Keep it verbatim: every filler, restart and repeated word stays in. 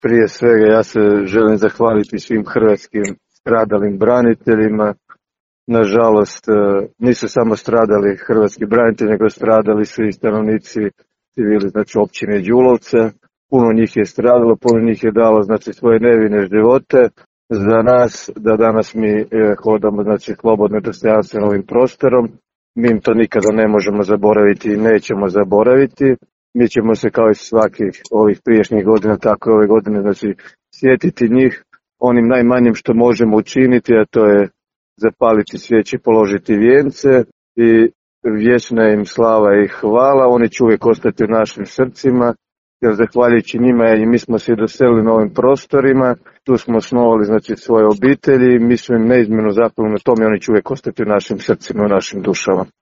Prije svega ja se želim zahvaliti svim hrvatskim stradalim braniteljima. Nažalost, nisu samo stradali hrvatski branitelji, nego stradali su i stanovnici civili, znači općine Đulovce. Puno njih je stradalo, puno njih je dalo znači svoje nevine živote za nas, da danas mi hodamo znači slobodno i dostojanstveno ovim prostorom. Mi im to nikada ne možemo zaboraviti i nećemo zaboraviti. Mi ćemo se kao i svakih ovih prijašnjih godina, tako i ove godine, znači sjetiti njih onim najmanjim što možemo učiniti, a to je zapaliti svijeće, položiti vijence i vječna im slava i hvala. Oni će uvijek ostati u našim srcima, jer zahvaljujući njima i mi smo se doselili na ovim prostorima, tu smo osnovali znači svoje obitelji, mi smo im neizmjerno zahvalni na tome i oni će uvijek ostati u našim srcima, u našim dušama.